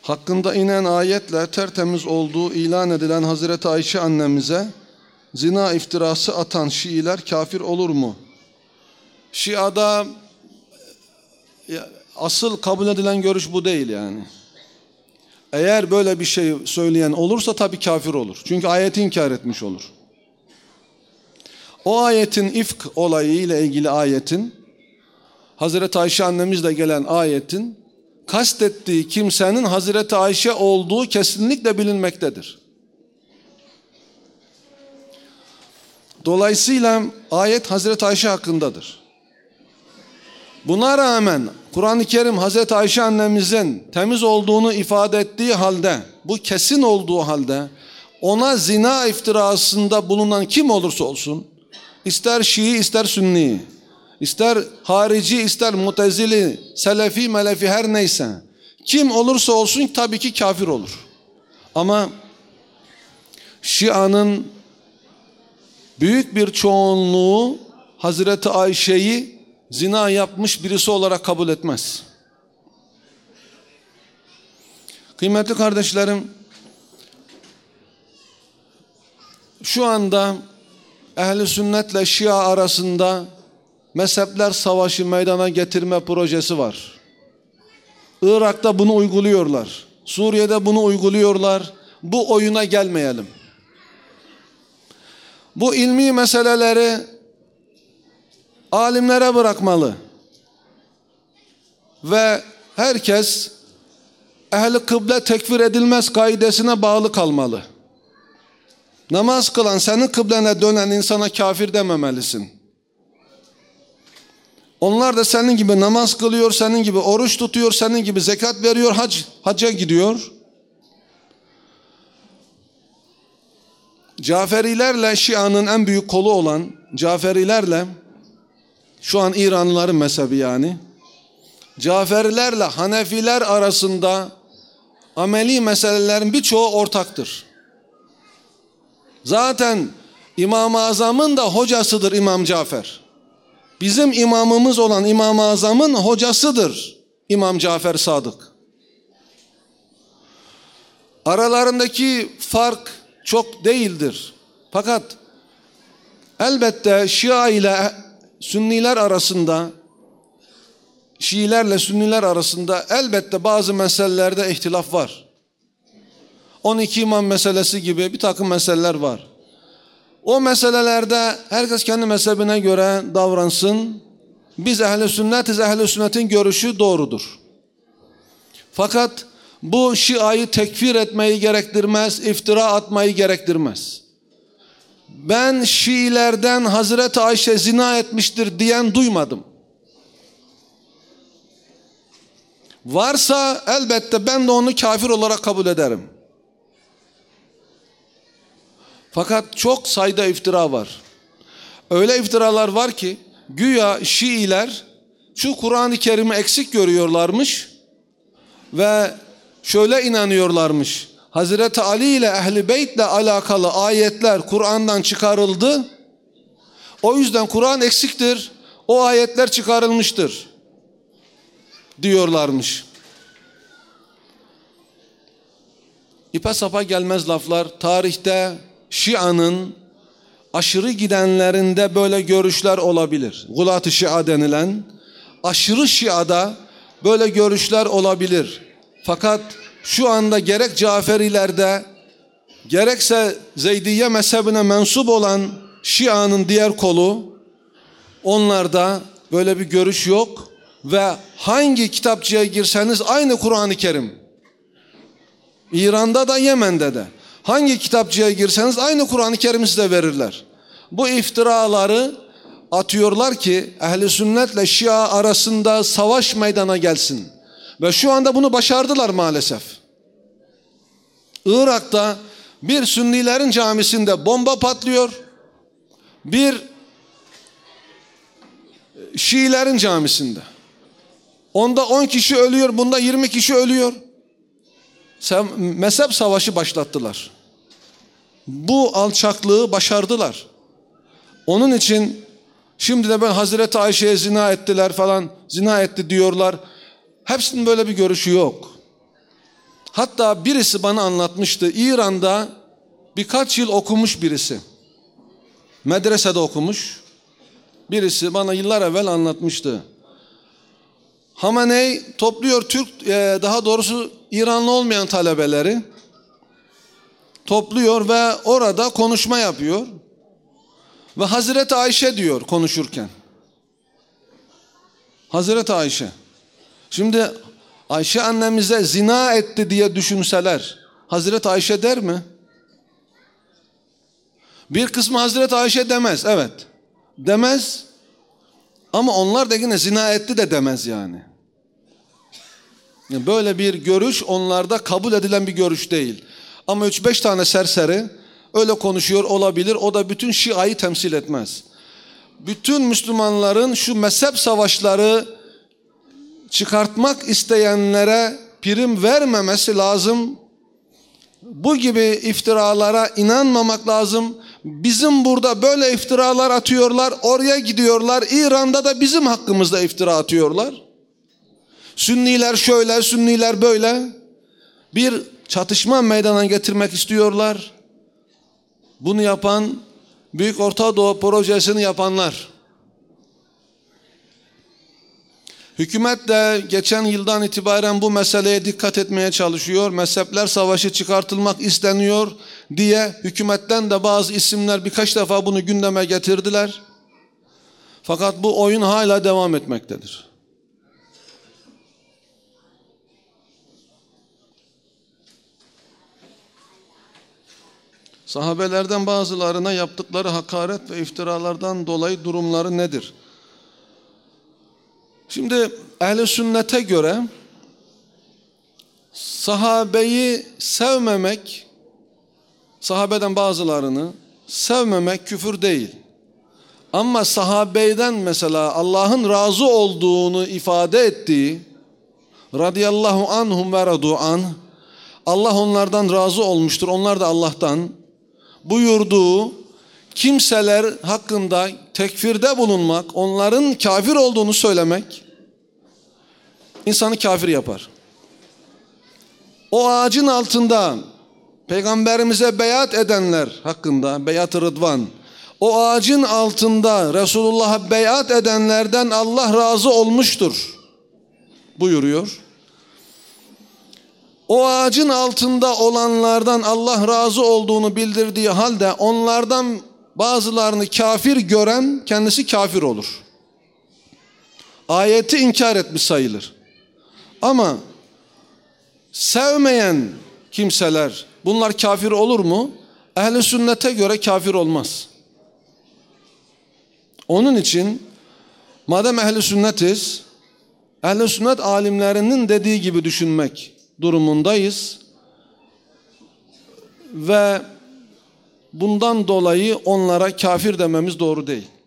hakkında inen ayetle tertemiz olduğu ilan edilen Hazreti Ayşe annemize zina iftirası atan Şiiler kafir olur mu? Şia'da asıl kabul edilen görüş bu değil yani. Eğer böyle bir şey söyleyen olursa tabii kafir olur. Çünkü ayeti inkar etmiş olur. O ayetin ifk olayı ile ilgili ayetin, Hazreti Ayşe annemizle gelen ayetin kastettiği kimsenin Hazreti Ayşe olduğu kesinlikle bilinmektedir. Dolayısıyla ayet Hazreti Ayşe hakkındadır. Buna rağmen Kur'an-ı Kerim Hazreti Ayşe annemizin temiz olduğunu ifade ettiği halde, bu kesin olduğu halde ona zina iftirasında bulunan kim olursa olsun, ister Şii ister Sünni, ister harici ister mutezili, selefi melefi her neyse, kim olursa olsun tabii ki kafir olur. Ama Şia'nın büyük bir çoğunluğu Hazreti Ayşe'yi zina yapmış birisi olarak kabul etmez. Kıymetli kardeşlerim, şu anda Ehl-i Sünnet'le Şia arasında mezhepler savaşı meydana getirme projesi var. Irak'ta bunu uyguluyorlar. Suriye'de bunu uyguluyorlar. Bu oyuna gelmeyelim. Bu ilmi meseleleri alimlere bırakmalı. Ve herkes ehli kıble tekfir edilmez kaidesine bağlı kalmalı. Namaz kılan, senin kıblene dönen insana kafir dememelisin. Onlar da senin gibi namaz kılıyor, senin gibi oruç tutuyor, senin gibi zekat veriyor, hacca gidiyor. Caferilerle Şia'nın en büyük kolu olan Caferilerle, şu an İranlıların mezhebi yani, Caferilerle Hanefiler arasında ameli meselelerin birçoğu ortaktır. Zaten İmam-ı Azam'ın da hocasıdır İmam Cafer. Bizim imamımız olan İmam-ı Azam'ın hocasıdır İmam Cafer Sadık. Aralarındaki fark çok değildir. Fakat elbette Şia ile Sünniler arasında, Şiilerle Sünniler arasında elbette bazı meselelerde ihtilaf var. 12 imam meselesi gibi bir takım meseleler var. O meselelerde herkes kendi mezhebine göre davransın. Biz ehl-i sünnetiz, ehl-i sünnetin görüşü doğrudur. Fakat bu Şia'yı tekfir etmeyi gerektirmez, iftira atmayı gerektirmez. Ben Şiilerden Hazreti Ayşe zina etmiştir diyen duymadım. Varsa elbette ben de onu kafir olarak kabul ederim. Fakat çok sayıda iftira var. Öyle iftiralar var ki güya Şiiler şu Kur'an-ı Kerim'i eksik görüyorlarmış ve şöyle inanıyorlarmış. Hazreti Ali ile Ehl-i Beyt ile alakalı ayetler Kur'an'dan çıkarıldı. O yüzden Kur'an eksiktir. O ayetler çıkarılmıştır diyorlarmış. İpe sapa gelmez laflar. Tarihte Şia'nın aşırı gidenlerinde böyle görüşler olabilir. Gulat-ı Şia denilen aşırı Şia'da böyle görüşler olabilir. Fakat şu anda gerek Caferilerde gerekse Zeydiye mezhebine mensup olan Şia'nın diğer kolu, onlarda böyle bir görüş yok ve hangi kitapçıya girseniz aynı Kur'an-ı Kerim. İran'da da Yemen'de de hangi kitapçıya girseniz aynı Kur'an-ı Kerim'i size verirler. Bu iftiraları atıyorlar ki ehl-i sünnetle Şia arasında savaş meydana gelsin. Ve şu anda bunu başardılar maalesef. Irak'ta bir Sünnilerin camisinde bomba patlıyor. Bir Şiilerin camisinde. Onda 10 kişi ölüyor, bunda 20 kişi ölüyor. Mezhep savaşı başlattılar. Bu alçaklığı başardılar. Onun için şimdi de ben Hazreti Ayşe'ye zina ettiler falan, zina etti diyorlar. Hepsinin böyle bir görüşü yok. Hatta birisi bana anlatmıştı. İran'da birkaç yıl okumuş birisi. Medresede okumuş. Birisi bana yıllar evvel anlatmıştı. Hamenei topluyor daha doğrusu İranlı olmayan talebeleri. Topluyor ve orada konuşma yapıyor. Ve Hazreti Ayşe diyor konuşurken. Hazreti Ayşe. Şimdi Ayşe annemize zina etti diye düşünseler Hazreti Ayşe der mi? Bir kısmı Hazreti Ayşe demez, evet. Demez ama onlar da yine zina etti de demez yani. Böyle bir görüş onlarda kabul edilen bir görüş değil. Ama 3-5 tane serseri öyle konuşuyor olabilir. O da bütün Şia'yı temsil etmez. Bütün Müslümanların şu mezhep savaşları çıkartmak isteyenlere prim vermemesi lazım. Bu gibi iftiralara inanmamak lazım. Bizim burada böyle iftiralar atıyorlar, oraya gidiyorlar. İran'da da bizim hakkımızda iftira atıyorlar. Sünniler şöyle, Sünniler böyle. Bir çatışma meydana getirmek istiyorlar. Bunu yapan Büyük Orta Doğu projesini yapanlar. Hükümet de geçen yıldan itibaren bu meseleye dikkat etmeye çalışıyor. Mezhepler savaşı çıkartılmak isteniyor diye hükümetten de bazı isimler birkaç defa bunu gündeme getirdiler. Fakat bu oyun hala devam etmektedir. Sahabelerden bazılarına yaptıkları hakaret ve iftiralardan dolayı durumları nedir? Şimdi ehl-i sünnete göre sahabeyi sevmemek, sahabeden bazılarını sevmemek küfür değil. Ama sahabeyden mesela Allah'ın razı olduğunu ifade ettiği radıyallahu anhum ve radu anh, Allah onlardan razı olmuştur, onlar da Allah'tan buyurduğu kimseler hakkında tekfirde bulunmak, onların kafir olduğunu söylemek insanı kafir yapar. O ağacın altında Peygamberimize beyat edenler hakkında, beyat-ı rıdvan, o ağacın altında Resulullah'a beyat edenlerden Allah razı olmuştur buyuruyor. O ağacın altında olanlardan Allah razı olduğunu bildirdiği halde onlardan bazılarını kafir gören kendisi kafir olur. Ayeti inkar etmiş sayılır. Ama sevmeyen kimseler bunlar kafir olur mu? Ehl-i sünnete göre kafir olmaz. Onun için madem ehl-i sünnetiz, ehl-i sünnet alimlerinin dediği gibi düşünmek durumundayız ve bundan dolayı onlara kafir dememiz doğru değil.